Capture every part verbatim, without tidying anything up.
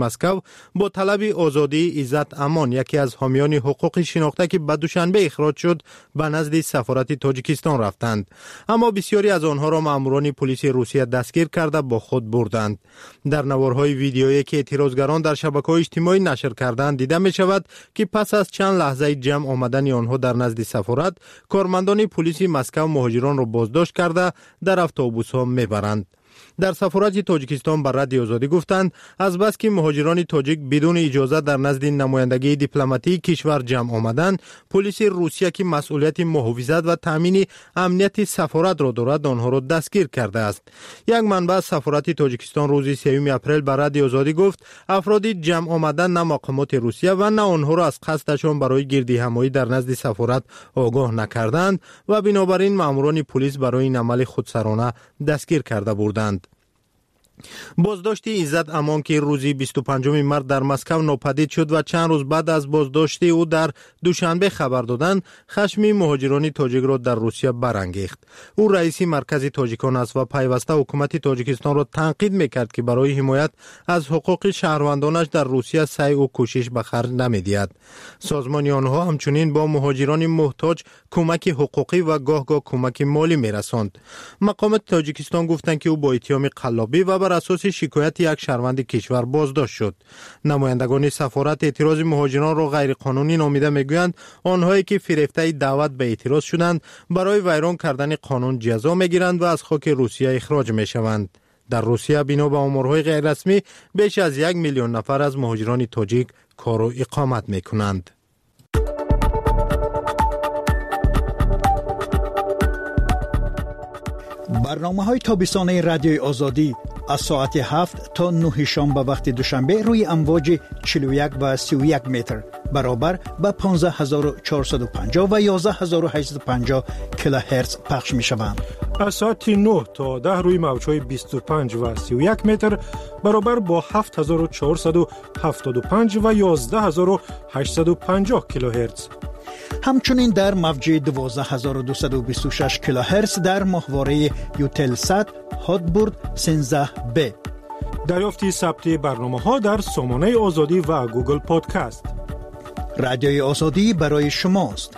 مسکو با طلب آزادی عزت امان، یکی از حامیان حقوق شناخته که به دوشنبه اخراج شد، به نزد سفارت تاجیکستان رفتند، اما بسیاری از آنها را ماموران پلیس روسیه دستگیر کرده با خود بردند. در نوارهای ویدیویی که اعتراضگران در شبکه‌های اجتماعی نشر کردند دیده می شود که پس از چند لحظه جمع آمدن آنها در نزد سفارت، کارمندان پلیس مسکو مهاجران را بازداشت کرده در اتوبوس‌ها میبرند. در سفارت تاجیکستان بر رادیو آزادی گفتند از بس که مهاجران تاجیک بدون اجازه در نزد نمایندگی دیپلماتیک کشور جمع آمدند، پلیس روسیه که مسئولیت محافظت و تامین امنیت سفارت را دارد آنها را دستگیر کرده است. یک منبع از سفارت تاجیکستان روز سوم اپریل بر رادیو آزادی گفت افرادی جمع آمدن نه مقامات روسیه و نه آنها را از قصدشان برای گردی همایی در نزد سفارت آگاه نکردند و بنابراین ماموران پلیس برای این عمل خودسرانه دستگیر کرده بودند. بازداشت عزت امان که روزی بیست و پنجم مارس در مسکو ناپدید شد و چند روز بعد از بازداشت او در دوشنبه خبر دادند، خشم مهاجران تاجیک را در روسیه برانگیخت. او رئیس مرکز تاجیکان است و پیوسته حکومت تاجیکستان را تنقید میکرد که برای حمایت از حقوق شهروندانش در روسیه سعی و کوشش به خرج نمیدهد. سازمان آنها همچنین با مهاجران محتاج کمک حقوقی و گاه گاه کمک مالی میرساند. مقامات تاجیکستان گفتند که او با اتهام قلابی و بر اساس شکایت یک شهروند کشور بازداشت شد. نمایندگان سفارت اعتراض مهاجران را غیر قانونی نامیده میگویند آنهایی که فریفته دعوت به اعتراض شدند برای ویران کردن قانون جزا میگیرند و از خاک روسیه اخراج میشوند. در روسیه بنا به آمارهای غیر رسمی بیش از یک میلیون نفر از مهاجران تاجیک کار و اقامت میکنند. برنامه های تابستانه رادیوی آزادی از ساعت هفت تا نه شام به وقت دوشنبه روی امواج چهل و یک و سی و یک متر برابر به پانزده هزار و چهارصد و پنجاه و یازده هزار و هشتصد و پنجاه کیلوهرتز پخش می شوند. از ساعت نه تا ده روی موج‌های بیست و پنج و سی و یک متر برابر با هفت هزار و چهارصد و هفتاد و پنج و یازده هزار و هشتصد و پنجاه کیلوهرتز. همچنین در موج دوازده هزار و دویست و بیست و شش کیلوهرتز در ماهواره یوتلسات هاتبورد سیزده بی. دریافت ثبت برنامه‌ها در سامانه آزادی و گوگل پادکست. رادیوی آزادی برای شماست.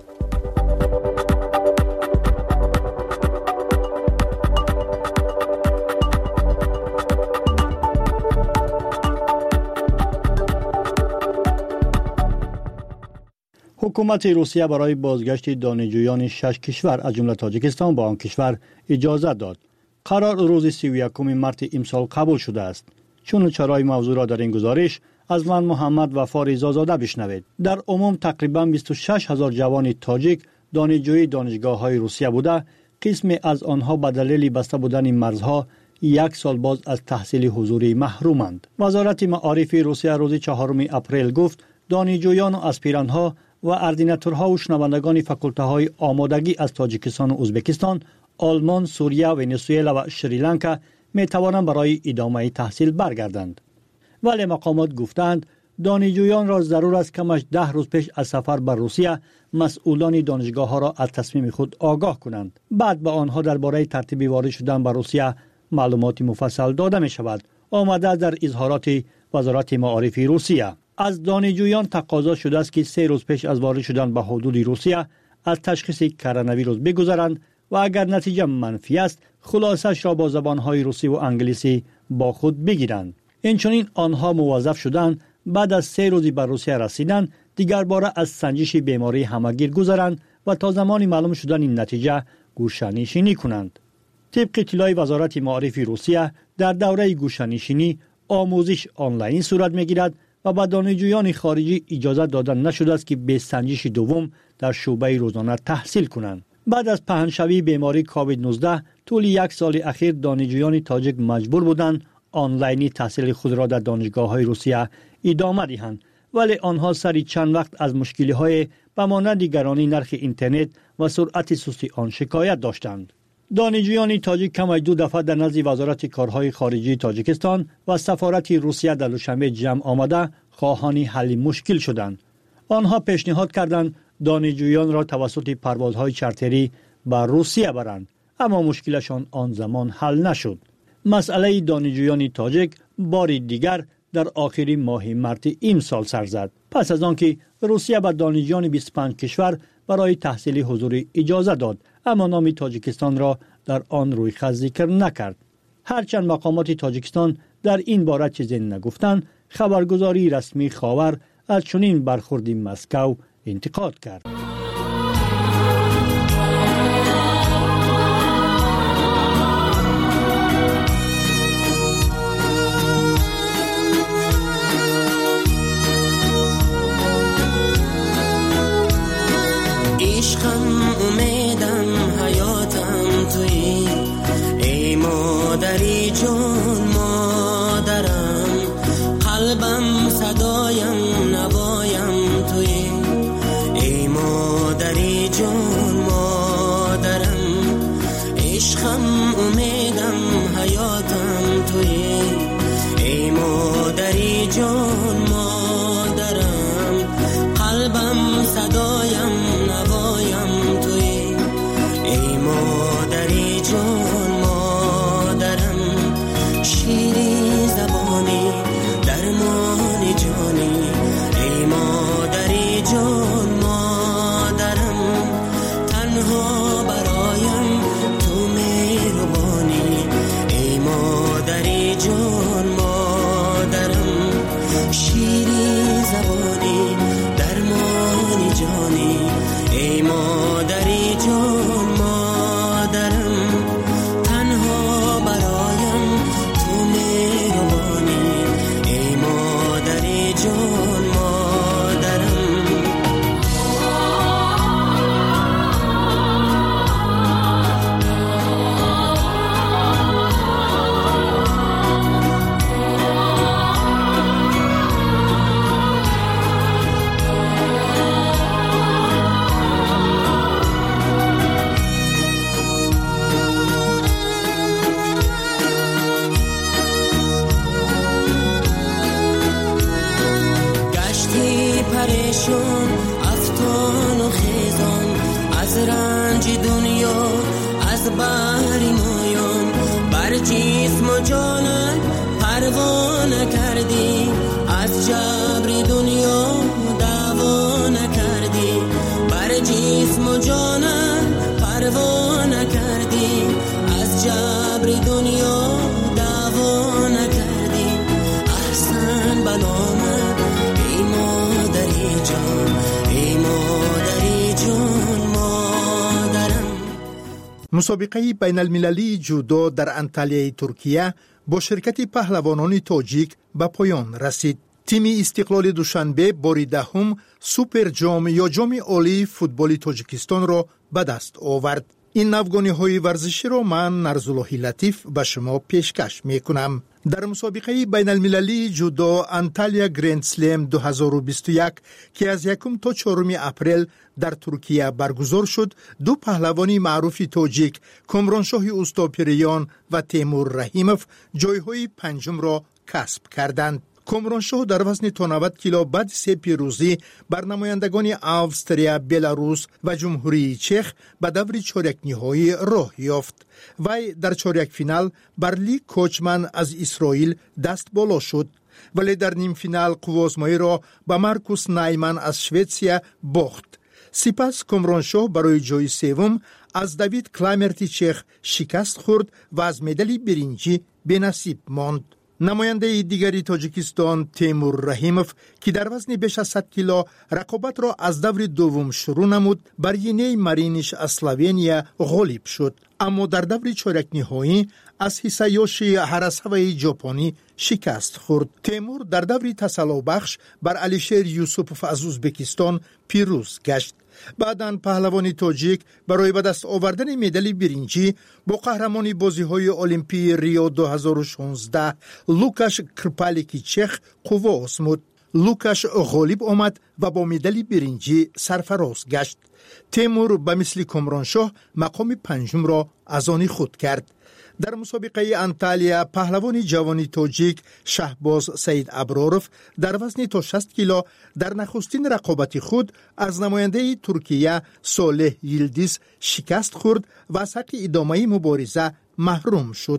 حکومت روسیه برای بازگشت دانشجویان شش کشور از جمله تاجیکستان با آن کشور اجازه داد. قرار روز سی و یکم مارس امسال قبول شده است. چون چرای موضوع را در این گزارش از من محمد وفا رضازاده بشنوید. در عموم تقریبا بیست و شش هزار جوان تاجیک دانشجوی دانشگاه‌های روسیه بوده. قسمی از آنها به دلیل بسته بودن مرزها یک سال باز از تحصیل حضوری محرومند. وزارت معارف روسیه روز چهارم اپریل گفت دانشجویان و اسپیرانت‌ها و اردیناتورها و شنوندگان فاکولته‌های آمادگی از تاجیکستان و ازبکستان، آلمان، سوریه، ونزوئلا و شریلانکا می توانند برای ادامه تحصیل برگردند. ولی مقامات گفتند دانشجویان را ضرور است کمش ده روز پیش از سفر بر روسیه مسئولان دانشگاه ها را از تصمیم خود آگاه کنند. بعد به آنها درباره ترتیب وارد شدن بر روسیه معلومات مفصل داده می شود. آمده در اظهارات وزارت معارف روسیه. از دانشجویان تقاضا شده است که سه روز پیش از وارد شدن به حدود روسیه از تشخیص کرونا ویروس بگذرند و اگر نتیجه منفی است خلاصش را با زبانهای روسی و انگلیسی با خود بگیرند. اینچنین آنها موظف شدند بعد از سه روزی بر روسیه رسیدن دیگر باره از سنجش بیماری همگیر گذرند و تا زمانی معلوم شدن این نتیجه گوشه‌نشینی کنند. طبق اطلاع وزارت معارف روسیه در دوره گوشه‌نشینی آموزش آنلاین صورت می‌گیرد و به دانشجویان خارجی اجازه داده نشده است که به سنجش دوم در شعبه روزانه تحصیل کنند. بعد از پهنشوی بیماری کووید نوزده طول یک سال اخیر دانشجویان تاجیک مجبور بودند آنلاینی تحصیل خود را در دانشگاه‌های روسیه ادامه دهند، ولی آنها سری چند وقت از مشکل‌های به مانند گرانی نرخ اینترنت و سرعت سست آن شکایت داشتند. دانشجویان تاجیک کم از دو دفعه در نزد وزارت کارهای خارجی تاجیکستان و سفارت روسیه در دوشنبه جمع آمده خواهان حل مشکل شدند. آنها پیشنهاد کردند دانشجویان را توسط پروازهای چارتری به روسیه برند، اما مشکلشان آن زمان حل نشد. مسئله دانشجویان تاجیک بار دیگر در آخر ماه مارس این سال سر زد. پس از آنکه روسیه به دانشجویان بیست و پنج کشور برای تحصیل حضور اجازه داد، اما نام تاجیکستان را در آن روی خط ذکر نکرد. هرچند مقامات تاجیکستان در این باره چیزی نگفتند، خبرگزاری رسمی خاور از چنین برخوردی مسکو انتقاد کرد. عشقم امیدم حیاتم تویی، ای مادری جون مادرم، قلبم صدایم نوایم تویی، ای مادری جون مادرم، عشقم امیدم حیاتم تویی، ای مادری جون مادرم، قلبم صدایم نوایم تویی، ای مادری جون مادرم، شیری زبانی درمانی جانی، ای مادری جون مادرم، تنها برایم تو مهربانی، ای مادری جون مادرم، شیری زبانی درمانی جانی، ای مادری جون مادرم، تنها برایم تو مهربانی، ای مادری جون مادرم. گشتی پریشان افتان و خیزان، از رنج دنیا از بحر مایان، بر جسم و جانت پروا نکردی، از جبر دنیا دعوا نکردی، بر جسم و جانت پروا نکردی، از جبر دنیا دعوا نکردی، احسن بنامت ای مادری جان، ای مادری جان مادرم. مسابقه بین المللی جودو در انطالیای ترکیه با شرکت پهلوانان تاجیک به پایان رسید. تیم استقلال دوشنبه باری دهم سوپر جام یا جام عالی فوتبال تاجیکستان را به دست آورد. این نوگانی‌های ورزشی را من نرزالله لطیف به شما پیشکش میکنم. در مسابقه بین المللی جودو انطالیا گرند سلم دو هزار و بیست و یک که از یکم تا چهارم اپریل در ترکیه برگزار شد، دو پهلوانی معروف تاجیک کامرانشاه اوستاپیریان و تیمور رحیموف جایهای پنجم را کسب کردند. کامرانشاه در وزن تا نود کیلو بعد سه پیروزی بر نمایندگان اوستریا، بلاروس و جمهوری چخ به دور چهارک نهایی راه یافت. وی در چهارک فینال بر لی کوچمن از اسرائیل دست بالا شد، ولی در نیم فینال قوازمایی را به مارکوس نایمن از شویتسیا باخت. سپس کامرانشاه برای جای سوم از دیوید کلایمرتی چخ شکست خورد و از مدال برنجی بی‌نصیب ماند. نماینده دیگری تاجیکستان تیمور رحیموف که در وزن بیش از صد کیلو رقابت را از دور دوم شروع نمود، بر ینی مارینیش از اسلوونیا غالب شد، اما در دور چهارک نهایی از هیسایوشی هاراساوای ژاپنی شکست خورد. تیمور در دور تسلا بخش بر علیشیر یوسوپوف از ازبکستان پیروز گشت. بعداً پهلوان تاجیک برای به دست آوردن مدال برنجی با قهرمان بازی‌های المپی ریو دو هزار و شانزده لوکاش کرپالیکی چخ قوا آزمود. لوکاش غالب آمد و با مدال برنجی سرفراز گشت. تیمور به مثل کامرانشاه مقام پنجم را از آن خود کرد. در مسابقه انطالیا پهلوان جوانی تاجیک شهباز سید ابراروف در وزن تا شصت کیلو در نخستین رقابت خود از نماینده ترکیه صالح یلدیز شکست خورد و از حق ادامه مبارزه محروم شد.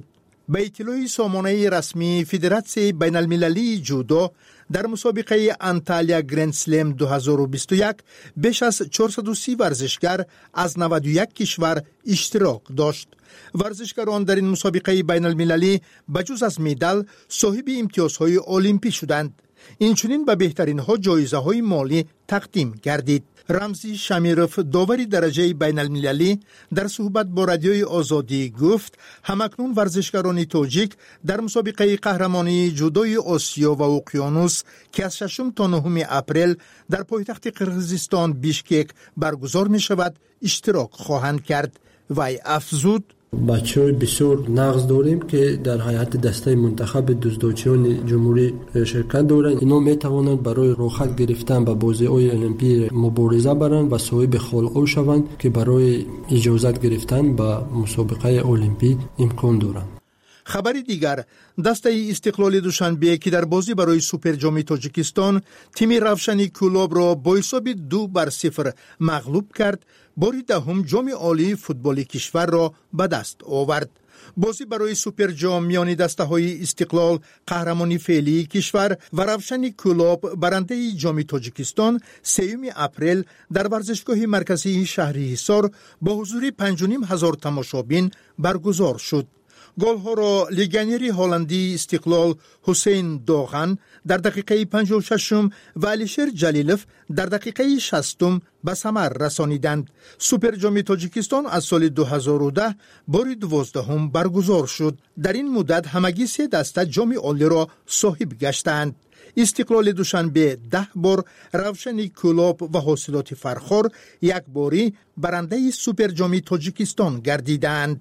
به اطلاع سامانه رسمی فدراسیون بین المللی جودو در مسابقه انتالیا گرند سلم دو هزار و بیست و یک بیش از چهارصد و سی ورزشگر از نود و یک کشور اشتراک داشت. ورزشکاران در این مسابقه بین المللی بجز از مدال صاحب امتیازهای المپی شدند. اینچنین به بهترین ها جایزه های مالی تقدیم گردید. رمزی شمیروف داوری درجه بین المللی در صحبت با رادیوی آزادی گفت همکنون ورزشکاران تاجیک در مسابقه قهرمانی جودوی آسیا و اقیانوس که از ششم تا نهم اپریل در پایتخت قرقیزستان بیشکک برگزار می شود اشتراک خواهند کرد. وی افزود بچه‌های بسیار نقص داریم که در هیئت دسته منتخب دزدوچیان جمهوری شرکت دارند. اینا می توانند برای راحت گرفتن به بازی‌های المپی مبارزه برند و صاحب خلق شوند که برای اجازت گرفتن به مسابقه المپی امکان دارند. خبری دیگر، دسته استقلال دوشنبه که در بازی برای سوپر جام تاجیکستان تیم روشنی کلوب را با حساب دو بر صفر مغلوب کرد، باری دهم جام عالی فوتبال کشور را به دست آورد. بازی برای سوپر جام میان دسته های استقلال قهرمانی فعلی کشور و روشنی کلوب برنده جام تاجیکستان سوم اپریل در ورزشگاه مرکزی شهری حصار با حضور پنج و نیم هزار تماشابین برگزار شد. گل‌ها را لیگنری هلندی استقلال حسین داغن در دقیقه پنجاه و شش و علیشیر جلیلوف در دقیقه شصت به ثمر رسانیدند. سوپر جام تاجیکستان از سال دو هزار و ده بار دوازدهم برگزار شد. در این مدت همگی سه دسته جام عالی را صاحب گشتند. استقلال دوشنبه ده بار، روشنی کلوب و حاصلات فرخار یک باری برنده سوپر جام تاجیکستان گردیدند.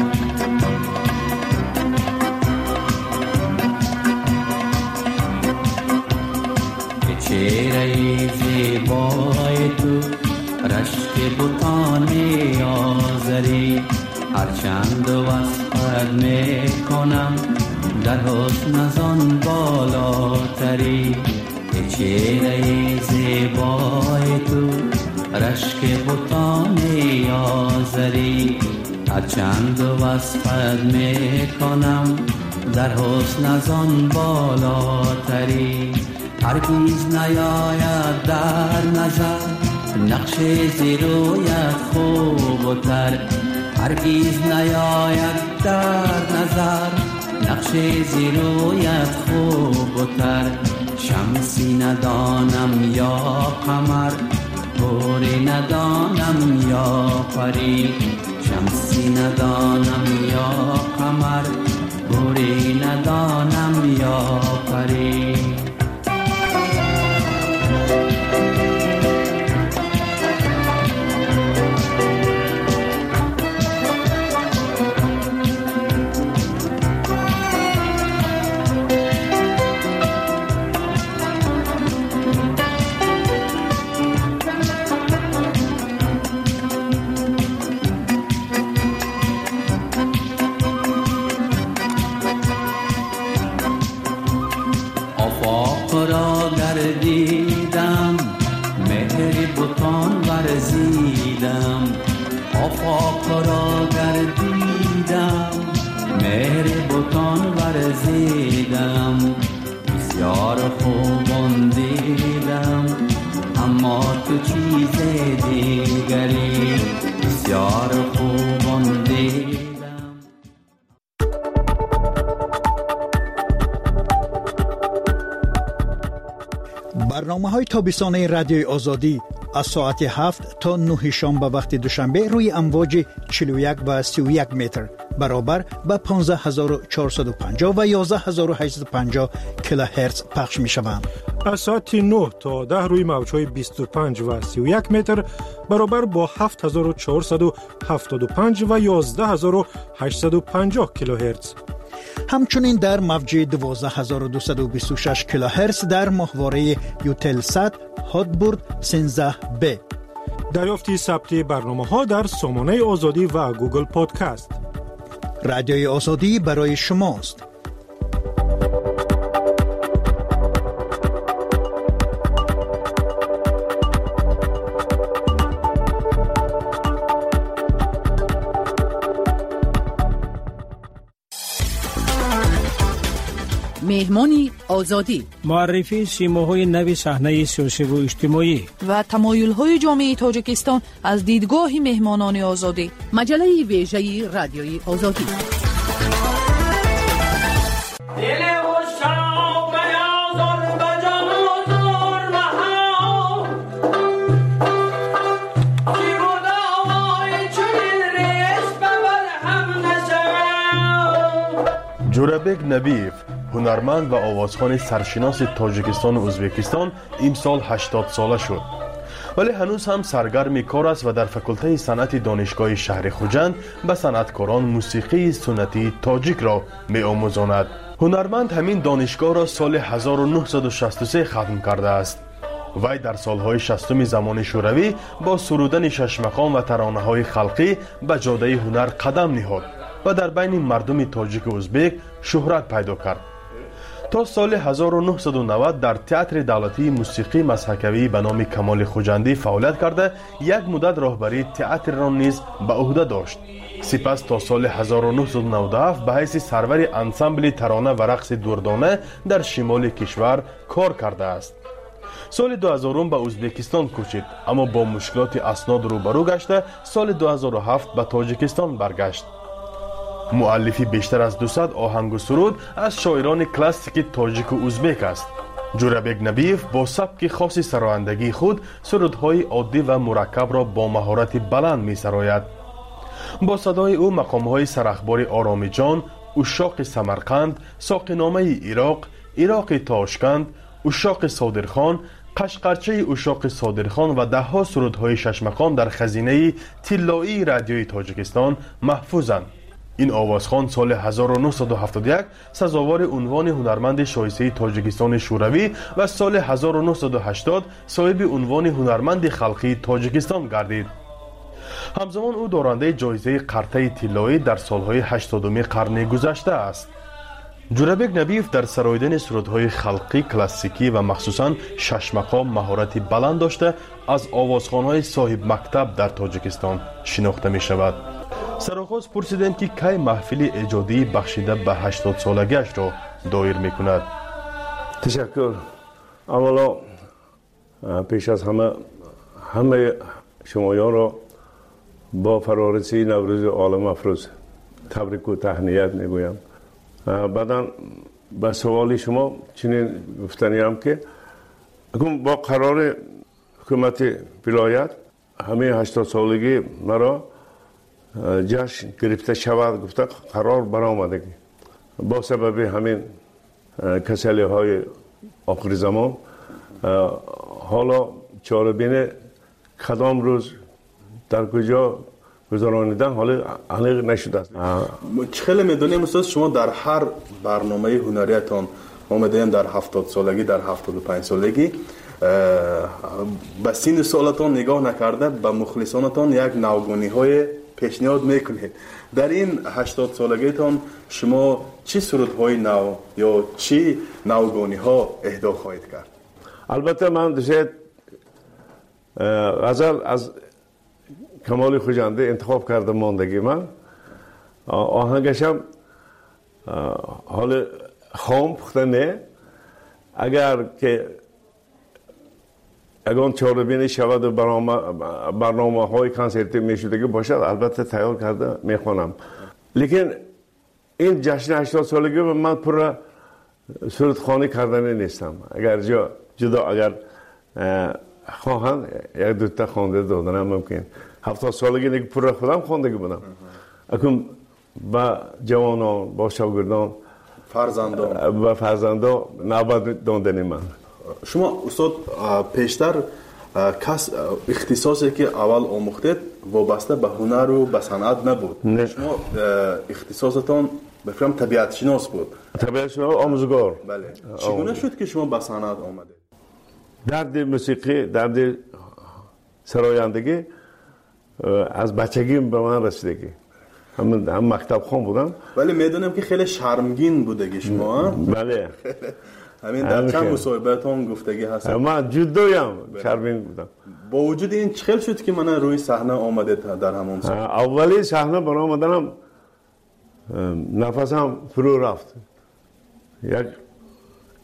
چهره زیبای تو رشک بوتان آذری هرچند وصفت میکنم در حسن از آن بالاتری. چهره زیبای تو رشک بوتان آذری هرچند وصفت میکنم در حسن از آن بالاتری. هرگیز نیاید در نظر نقش زیرویت خوب و تر. هرگیز نیاید در نظر نقش زیرویت خوب و تر. شمسی ندانم یا قمر گوری ندانم یا پری. شمسی ندانم یا قمر گوری ندانم یا پری. دیدم مهر بوتان ورزیدم. آفاق را گردیدم مهر بوتان ورزیدم. بسیار خوبان دیدم اما تو چیز دیگری. بسیار خوبان دیدم. برنامه های تابستانه رادیوی آزادی از ساعت هفت تا نه شام به وقت دوشنبه روی امواج چهل و یک و سی و یک متر برابر به پانزده هزار و چهارصد و پنجاه و یازده هزار و هشتصد و پنجاه کیلوهرتز پخش می شوند. از ساعت نه تا ده روی موج‌های بیست و پنج و سی و یک متر برابر با هفت هزار و چهارصد و هفتاد و پنج و یازده هزار و هشتصد و پنجاه کیلوهرتز. همچنین در موج دوازده هزار و دویست و بیست و شش کیلوهرتز در ماهواره یوتلسات هاتبورد سیزده بی. دریافتی ثبت برنامه‌ها در سامانه آزادی و گوگل پادکست. رادیوی آزادی برای شماست. آزادی، معرفی سیماهای نوی صحنه سیاسی و اجتماعی و تمایل‌های جامعه تاجیکستان از دیدگاه مهمانان آزادی. مجله ویژه رادیوی آزادی. جورابک نبیف، هنرمند و آوازخوان سرشناس تاجیکستان و ازبکستان، امسال هشتاد ساله شد. ولی هنوز هم سرگرم کار است و در فکلته صنعت دانشگاه شهر خوجند به صنعتکاران موسیقی سنتی تاجیک را می آموزاند. هنرمند همین دانشگاه را سال هزار و نهصد و شصت و سه ختم کرده است. وی در سالهای شصتم زمان شوروی با سرودن شش مقام و ترانه‌های خلقی به جاده هنر قدم نهاد و در بین مردم تاجیک و ازبک شهرت پیدا کرد. تا سال هزار و نهصد و نود در تئاتر دولتی موسیقی مضحکوی به نام کمال خوجندی فعالیت کرده یک مدت راهبری تئاتر را نیز به عهده داشت. سپس تا سال هزار و نهصد و نود و هفت به حیث سرور انسامبل ترانه و رقص دردانه در شمال کشور کار کرده است. سال دو هزار به ازبکستان کوچید، اما با مشکلات اسناد روبرو گشته سال دو هزار و هفت به تاجیکستان برگشت. مؤلفی بیشتر از دویست آهنگ و سرود از شاعران کلاسیک تاجیک و ازبک است. جورابک نبیف با سبک خاص سرایندگی خود سرودهای عادی و مرکب را با مهارت بلند می سراید. با صدای او مقامهای سرخبار آرامی جان، اشاق سمرقند، ساقینامه عراق، عراق تاشکند، اشاق صادرخان، قشقرچه اشاق صادرخان و ده ها سرودهای شش مقام در خزینه طلایی رادیوی تاجیکستان محفوظند. این آوازخوان سال هزار و نهصد و هفتاد و یک سزاوار عنوان هنرمند شایسته تاجیکستان شوروی و سال هزار و نهصد و هشتاد صاحب عنوان هنرمند خلقی تاجیکستان گردید. همزمان او دارنده جایزه قرطه طلایی در سالهای هشتادم قرن گذشته است. جورابک نبیف در سراییدن سرودهای خلقی کلاسیکی و مخصوصاً شش مقام مهارت بلند داشته از آوازخوان‌های صاحب مکتب در تاجیکستان شناخته می شود. سرآغاز پرسیدم که کی محفل ایجادی بخشیده به هشتاد سالگیش را دایر می کند. تشکر. اولا پیش از همه همه شمایان را با فرارسی نوروز عالم افروز تبریک و تهنیت می گویم. بعدا به سوال شما چنین گفتنی هم که اکنون با قرار حکومت ولایت همه هشتاد سالگی مرا جشن گرفته شود گفته قرار برآمده با سبب همین کسلی های آخر زمان حالا چاره‌بین کدام روز در کجا گذرانیدن حالا علیق نشده است. خیلی میدونیم استاد شما در هر برنامه هنریتان آمدین در هفتاد سالگی در هفتاد و پنج سالگی به سین سالتان نگاه نکرده به مخلصانتان یک نوگانی های پیشنهاد میکنید. در این هشتاد سالگیتان شما چی سرودهای نو یا چی نوگانی ها اهدا خواهید کرد؟ البته من دوست غزل از کمال خوجنده انتخاب کردم ماندگی من آهنگش هم حال خام پخته نه اگر که اگر چهاربین شود و برنامه, برنامه های کنسرتی میشدگی باشد البته تیار کرده میخوانم. لیکن این جشن هشتاد سالگی من پر سرودخوانی کردن نیستم. اگر جا جدا اگر خواهند یک دوتا خوانده دادنم ممکن. هفتاد سالگی دیگه پر خودم خواندگی بودم. اکنون با جوانان با شاگردان فرزندان و فرزندان نوبت دادن من. شما استاد پیشتر کس اختصاصی که اول آموختید وابسته به هنر و به صنعت نبود. نه. شما اختصاصتان بفرم طبیعت شناس بود. طبیعت شناس آموزگار. بله. چگونه شد که شما به صنعت آمدید؟ درد موسیقی، درد سرایندگی از بچگی به من رسیدگی. هم هم مکتب خوان بودم. ولی میدونم که خیلی شرمگین بودگی شما. بله. همین در چند مصاحبه‌تون گفتگی هست. من جدویم شرمگین بودم. با وجود این چخل شد که من روی صحنه آمده در همون سال. اولی صحنه برام آمدنم نفسم فرو رفت. یک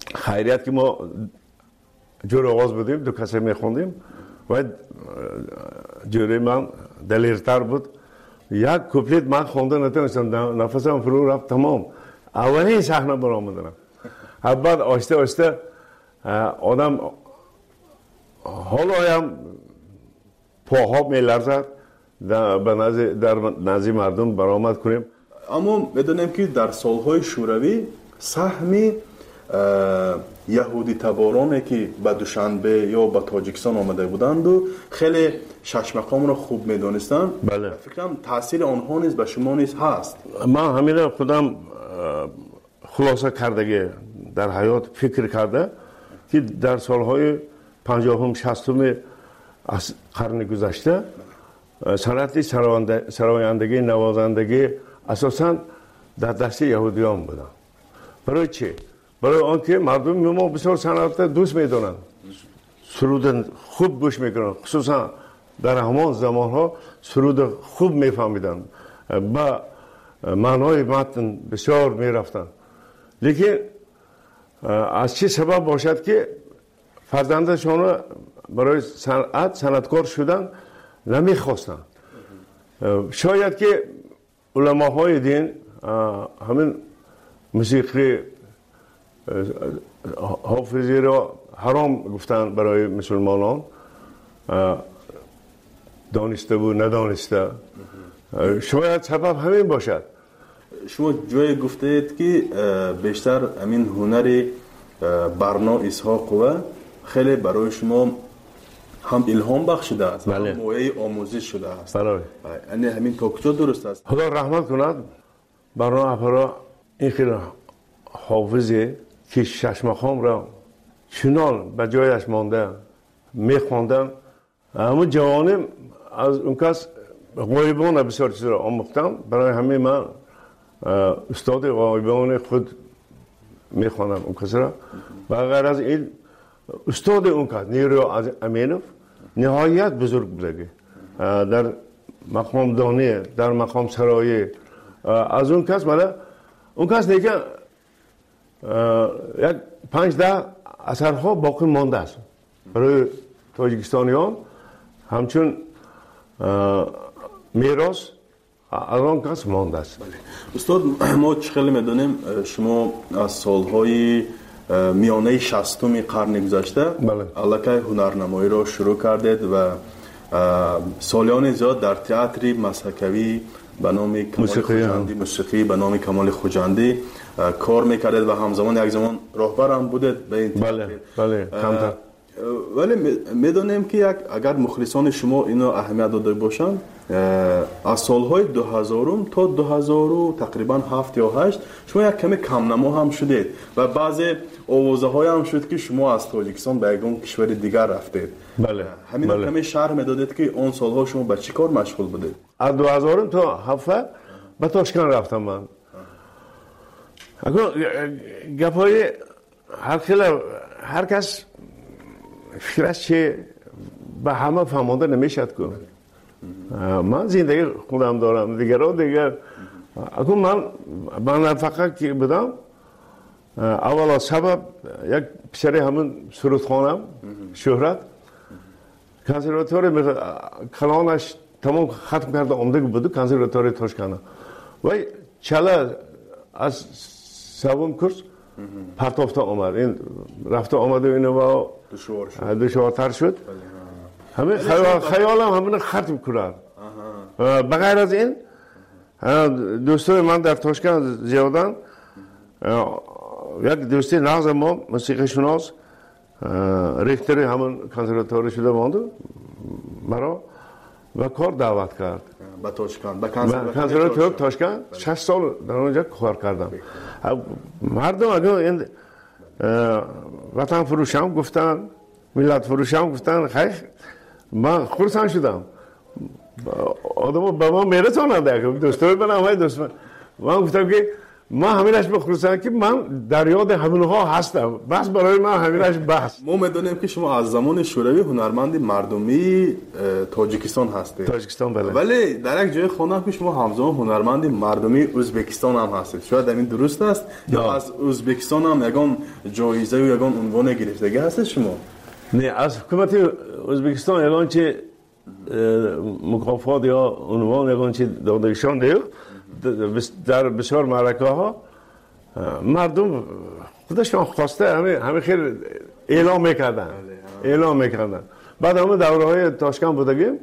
خیریت که ما جور آواز بودیم، دو کسی میخوندیم و جوری من دلیرتر بود. یک کوپلیت من خونده نتونستم، نفسم فرو رفت تمام. اولین صحنه برآمدم. بعد آسته آسته آدم حالا هم پاها میلرزد به نزد در نزد مردم برآمد کنیم. اما بدونیم که در سالهای شوروی سهم یهودی تبارانی که به دوشنبه یا به تاجیکستان آمده بودند و خیلی شش مقام را خوب میدونستند. بله. فکرم تاثیر آنها نیز به شما نیز هست. من همین خودم خلاصه کردگی در حیات فکر کرده که در سالهای پنجاهم شصتم از قرن گذشته صنعت سرایندگی نوازندگی اساساً در دست یهودیان بودن. برای چی؟ برای آنکه مردم ما بسیار صنعت دوست میدونن، سرود خوب گوش میکنن، خصوصا در همان زمان ها سرود خوب میفهمیدن، با معنای متن بسیار میرفتن. لیکن از چه سبب باشد که فرزندشان برای صنعت صنعتکار شدن نمیخواستن. شاید که علماهای دین همین موسیقی حافظی را حرام گفتن برای مسلمانان، دانسته و ندانسته. شاید سبب همین باشد. شما جای گفتید که بیشتر همین هنر برنا اسحاق و خیلی برای شما هم الهام بخشیده است، بله. هم موعظه آموزش شده است. برای یعنی همین تا کجا درست است؟ خدا رحمت کند برنا اپرا این خیلی حافظی که شش مقام را چنان به جایش مانده میخواندن. اما جوانم از اون کس غایبان بسیار چیز را آموختم. برای همه من استاد غایبان خود میخوانم اون کس را. و غیر از این استاد اون کس نیرو امینوف نهایت بزرگ بودگی در مقام دانی، در مقام سرایی. از اون کس مالا اون کس دیگه یک پنج ده اثرها باقی مانده است برای تاجیکستانیان، همچون میراث از آن کس مانده است. استاد ما خیلی میدونیم شما از سالهای میانه شصتم قرن گذشته الکی هنرنمایی را شروع کردید و سالیان زیاد در تئاتر مسحکوی به نام کمال خوجندی، موسیقی به نام کمال خوجندی کار میکردید و همزمان یک زمان راهبر هم بودید به این تئاتر. بله بله کمتر. ولی میدونیم که یک اگر مخلصان شما اینو اهمیت داده باشند، از سالهای دو هزار تا دو هزار تقریبا هفت یا هشت شما یک کمی کم نما هم شدید و بعضی آوازه های هم شد که شما از تاجیکستان به یک کشور دیگر رفتید. بله. همین بله. کمی شرح میدادید که اون سالها شما به چی کار مشغول بودید؟ از دو هزار تا هفت به تاشکند رفتم من. اگر گپای هر خیلی هر کس فکرش چه به همه فهمانده نمیشد که من زندگی خودم دارم، دیگران دیگر. اگر من من فقط که بودم اولا سبب یک پسری همون سرودخانم شهرت کنسرواتوری کلانش تمام ختم کرده آمده بود کنسرواتوری تاشکند و چله از سوم کورس پرتافته آمد. این رفته آمده اینو با دشوارتر شد. همه خیال خیالم همین ختم کرد. بغیر از این دوستای من در تاشکند زیادن. یک دوستی نغز ما موسیقی شناس ریختری همون کنسرواتوری شده ماند مرا و کار دعوت کرد به تاشکند. به کنسرواتوری تاشکند شش سال در اونجا کار کردم. مردم اگر این وطن فروشم گفتن، ملت فروشم گفتن، خیلی من خرسند شدم. آدم به ما میرسانند دوستای من همه دوست من. من گفتم که ما همینش بخصوصا که من در یاد همونها هستم، بس برای من همینش بحث. ما میدونیم که شما از زمان شوروی هنرمند مردمی تاجیکستان هستید. تاجیکستان بله. ولی در یک جای خوندم که شما همزمان هنرمند مردمی ازبکستان هم هستید. شاید همین درست است یا از ازبکستان هم یگان جایزه و یگان عنوان گرفتگی هستید شما؟ نه، از حکومت ازبکستان یگان چه مکافات یا عنوان یگان چه دادگیشان دیو در بسیار معرکه ها مردم خودشان خواسته همه همه خیلی اعلام میکردن اعلام میکردن. بعد همه دوره های تاشکند بودگیم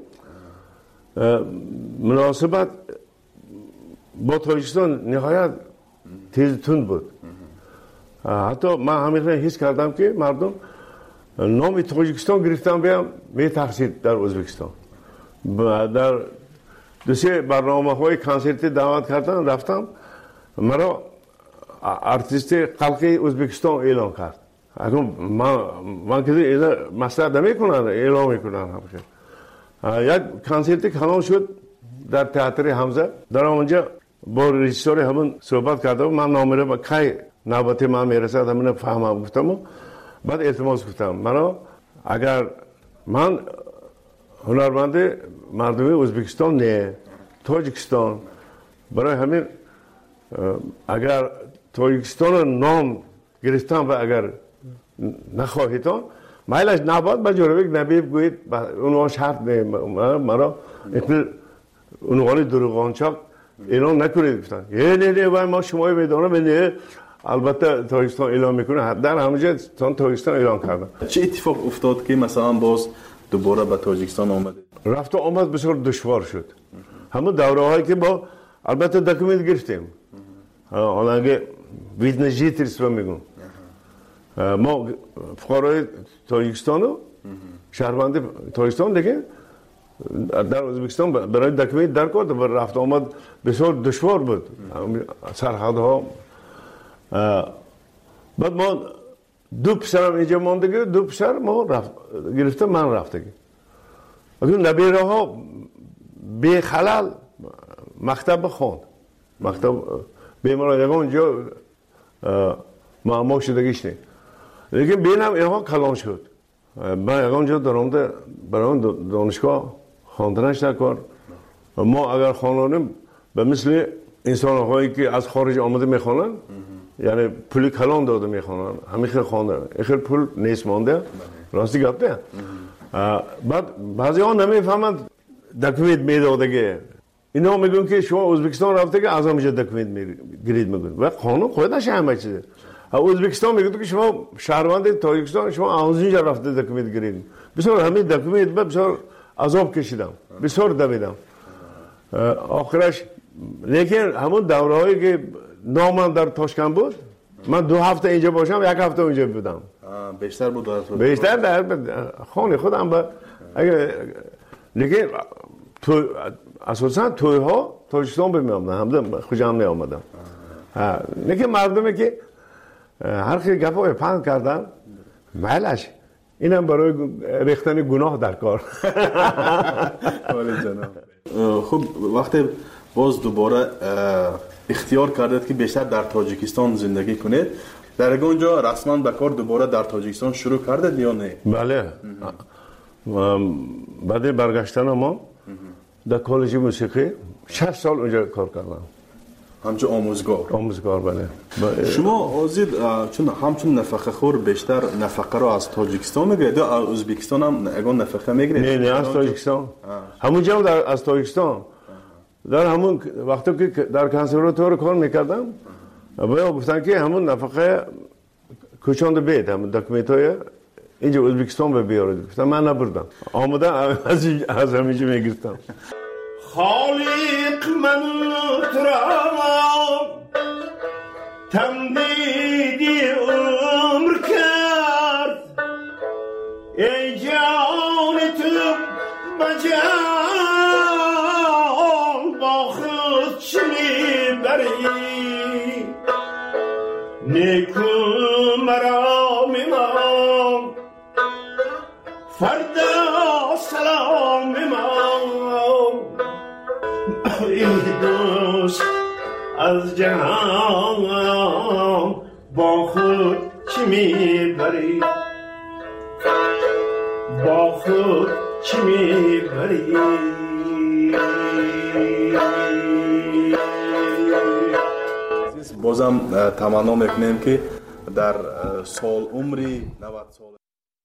مناسبت با تاجیکستان نهایت تیز تند بود. حتی من همیشه حس کردم که مردم نام تاجیکستان گرفتن بیام میترسید در ازبکستان. در دو سه برنامه های کنسرتی دعوت کردن، رفتم، مرا ارتیست خلقی ازبکستان اعلام کرد. اگر من من که مسئله نمیکنن اعلام میکنن همیشه. یک کنسرتی کلان شد در تئاتر حمزه. در اونجا با رژیسور همون صحبت کردم، من نامره با کی نوبت من میرسد همون فهمم گفتم. بعد التماس گفتم مرا اگر من هنرمند مردمی ازبکستان نه تاجیکستان، برای همین اگر تاجیکستان نام گرفتم و اگر نخواهیدان مایلش نباد با جورویک نبیب گوید اونوان شرط نه مرا اتن اونوان دروغانچاک اعلام نکنید گفتن. یه نه نه وای ما شمایی میدانم نه البته تاجیکستان اعلام میکنه. در همونجا تاجیکستان اعلام کردن. چه اتفاق افتاد که مثلا باز دوباره به تاجیکستان آمده؟ رفت و آمد بسیار دشوار شد. همون دوره هایی که با البته دکومنت گرفتیم. حالا اگه ویدنجیت رو میگم ما فقرای تاجیکستان و شهروند تاجیکستان دیگه در ازبکستان برای دکومنت در کرد و رفت آمد بسیار دشوار بود سرحدها. بعد ما دو پسرم اینجا مانده، دو پسر ما رفت گرفته، من رفته اگر نبیره ها به خلال مکتب خواند، مکتب بیماران یکم اونجا معما شدگیش نه، لیکن بینم اینها کلان شد. من یکم اونجا درآمده برای دانشگاه خواندنش نکرد. ما اگر خوانیم به مثل انسان هایی که از خارج آمده میخوانن، یعنی پولی کلان داده میخوانن، همیشه خوانده، اخیر پول نیست مانده، راستی گفته. بعد بعضی ها نمیفهمند دکومنت میدادگه. اینا میگن که شما ازبکستان رفته که از همینجا دکومنت میگیرید میگن و قانون خودش همه چیزه. ازبکستان میگه که شما شهروند تاجیکستان شما از اینجا رفته دکومنت گیرید. بسیار همین دکومنت بسیار عذاب کشیدم، بسیار دویدم. آخرش لیکن همون دورهایی که نامم در تاشکند بود، من دو هفته اینجا باشم یک هفته اونجا بودم. بیشتر بود در بیشتر در خانه خودم با اگه لیکن تو اساسا توی ها تاجیکستان به می آمدن، همده خوشم می آمدم. لیکن مردمی که هر خیلی گپای پند کردن مالش اینم برای ریختن گناه در کار. خب وقتی باز دوباره اختیار کردید که بیشتر در تاجیکستان زندگی کنید، در اونجا رسما به کار دوباره در تاجیکستان شروع کردید یا نه؟ بله. بعد برگشتن ما در کالج موسیقی شش سال اونجا کار کردم. همچون آموزگار. آموزگار بله. شما آزید چون همچون نفقه خور بیشتر نفقه رو از تاجیکستان میگیرید یا از ازبکستان هم اگه نفقه میگیرید؟ نه نه از تاجیکستان. همونجا در از تاجیکستان. در همون وقتی که در کنسرواتوار کار میکردم باید گفتن که همون نفقه کوچاند بید، همون دکومنتای اینجا ازبکستان به بیارید. گفتم من نبردم، آمده از از همینجا میگرفتم. خالق من ترام تمدیدی عمر کرد، ای جان تو بجان با خود چه میبری، نیکو مرا میمان فردا سلام میمان. ای دوست از جهان با خود چی میبری با خود چی میبری بازم تمنا میکنیم که در سال عمری نود سال